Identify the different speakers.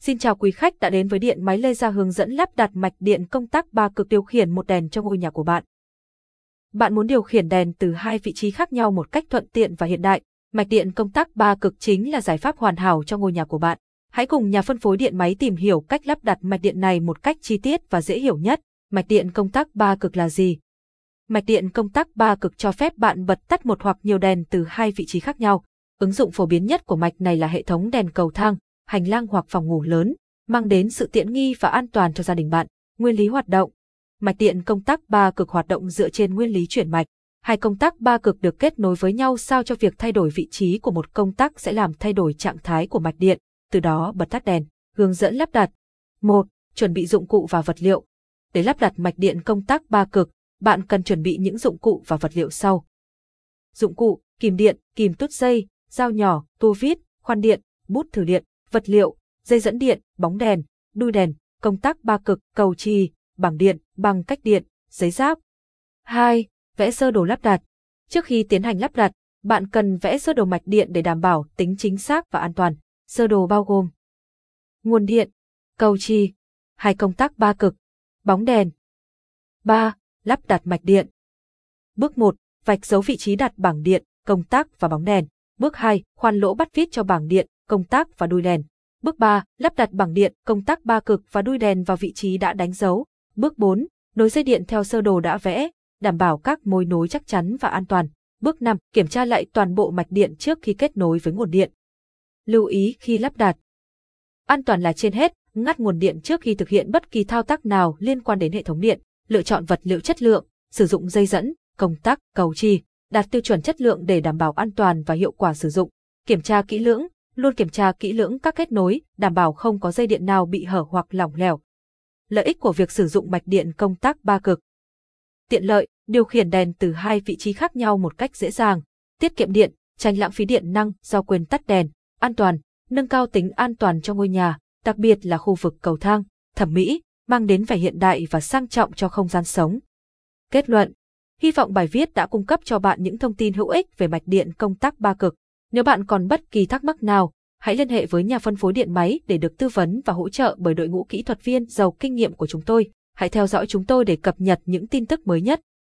Speaker 1: Xin chào quý khách đã đến với Điện Máy Lê Gia hướng dẫn lắp đặt mạch điện công tắc 3 cực điều khiển một đèn cho ngôi nhà của bạn. Bạn muốn điều khiển đèn từ hai vị trí khác nhau một cách thuận tiện và hiện đại. Mạch điện công tắc 3 cực chính là giải pháp hoàn hảo cho ngôi nhà của bạn. Hãy cùng nhà phân phối điện máy tìm hiểu cách lắp đặt mạch điện này một cách chi tiết và dễ hiểu nhất. Mạch điện công tắc 3 cực là gì? Mạch điện công tắc 3 cực cho phép bạn bật tắt một hoặc nhiều đèn từ hai vị trí khác nhau. Ứng dụng phổ biến nhất của mạch này là hệ thống đèn cầu thang, hành lang hoặc phòng ngủ lớn, mang đến sự tiện nghi và an toàn cho gia đình bạn. Nguyên lý hoạt động. Mạch điện công tắc 3 cực hoạt động dựa trên nguyên lý chuyển mạch. Hai công tắc 3 cực được kết nối với nhau sao cho việc thay đổi vị trí của một công tắc sẽ làm thay đổi trạng thái của mạch điện, từ đó bật tắt đèn. Hướng dẫn lắp đặt. 1. Chuẩn bị dụng cụ và vật liệu. Để lắp đặt mạch điện công tắc 3 cực, bạn cần chuẩn bị những dụng cụ và vật liệu sau. Dụng cụ: kìm điện, kìm tút dây, dao nhỏ, tua vít, khoan điện, bút thử điện. Vật liệu: dây dẫn điện, bóng đèn, đuôi đèn, công tắc 3 cực, cầu chì, bảng điện, băng cách điện, giấy giáp. 2. Vẽ sơ đồ lắp đặt. Trước khi tiến hành lắp đặt, bạn cần vẽ sơ đồ mạch điện để đảm bảo tính chính xác và an toàn. Sơ đồ bao gồm nguồn điện, cầu chì, hai công tắc 3 cực, bóng đèn. 3. Lắp đặt mạch điện. Bước 1. Vạch dấu vị trí đặt bảng điện, công tắc và bóng đèn. Bước 2. Khoan lỗ bắt vít cho bảng điện, công tắc và đuôi đèn. Bước 3. Lắp đặt bảng điện, công tắc 3 cực và đuôi đèn vào vị trí đã đánh dấu. Bước 4. Nối dây điện theo sơ đồ đã vẽ, đảm bảo các mối nối chắc chắn và an toàn. Bước 5. Kiểm tra lại toàn bộ mạch điện trước khi kết nối với nguồn điện. Lưu ý khi lắp đặt. An toàn là trên hết, ngắt nguồn điện trước khi thực hiện bất kỳ thao tác nào liên quan đến hệ thống điện. Lựa chọn vật liệu chất lượng, sử dụng dây dẫn, công tắc, cầu chì, đạt tiêu chuẩn chất lượng để đảm bảo an toàn và hiệu quả sử dụng. Kiểm tra kỹ lưỡng, luôn kiểm tra kỹ lưỡng các kết nối, đảm bảo không có dây điện nào bị hở hoặc lỏng lẻo. Lợi ích của việc sử dụng mạch điện công tắc 3 cực. Tiện lợi, điều khiển đèn từ hai vị trí khác nhau một cách dễ dàng, tiết kiệm điện, tránh lãng phí điện năng do quên tắt đèn, an toàn, nâng cao tính an toàn cho ngôi nhà, đặc biệt là khu vực cầu thang, thẩm mỹ, mang đến vẻ hiện đại và sang trọng cho không gian sống. Kết luận. Hy vọng bài viết đã cung cấp cho bạn những thông tin hữu ích về mạch điện công tắc 3 cực. Nếu bạn còn bất kỳ thắc mắc nào, hãy liên hệ với nhà phân phối điện máy để được tư vấn và hỗ trợ bởi đội ngũ kỹ thuật viên giàu kinh nghiệm của chúng tôi. Hãy theo dõi chúng tôi để cập nhật những tin tức mới nhất.